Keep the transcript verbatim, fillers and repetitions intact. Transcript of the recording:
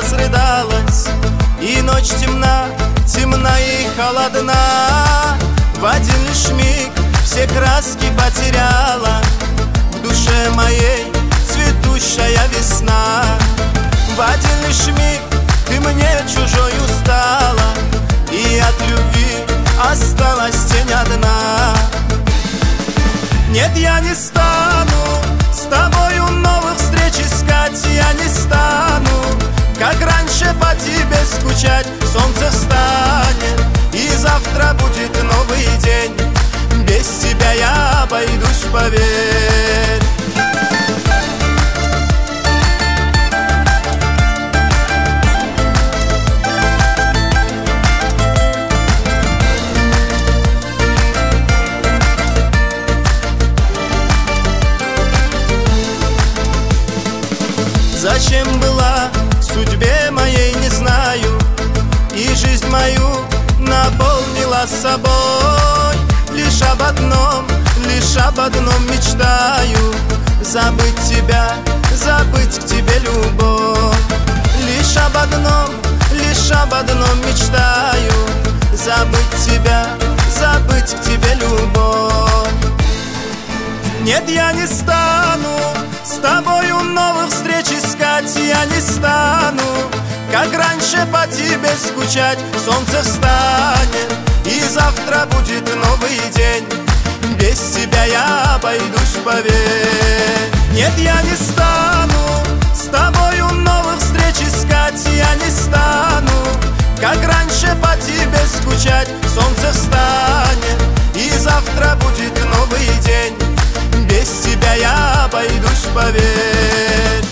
разрыдалась, и ночь темна, темна и холодна. В один лишь миг все краски потеряла, в душе моей цветущая весна. В один лишь миг ты мне чужою стала, и от любви осталась тень одна. Нет, я не стану с тобою новых встреч искать, я не стану, как раньше, по тебе скучать. Солнце встанет, и завтра будет новый день, без тебя я обойдусь, поверь. Зачем была в судьбе моей, не знаю, и жизнь мою наполнила собой. Лишь об одном, лишь об одном мечтаю: забыть тебя, забыть к тебе любовь. Лишь об одном, лишь об одном мечтаю: забыть тебя, забыть к тебе любовь. Нет, я не стану с тобою новых встреч искать, я не стану, как раньше, по тебе скучать. Солнце встанет, и завтра будет новый день, без тебя я обойдусь, поверь. Нет, я не стану с тобою новых встреч искать, я не стану, как раньше, по тебе скучать. Солнце встанет, и завтра будет новый день, без тебя я обойдусь, поверь.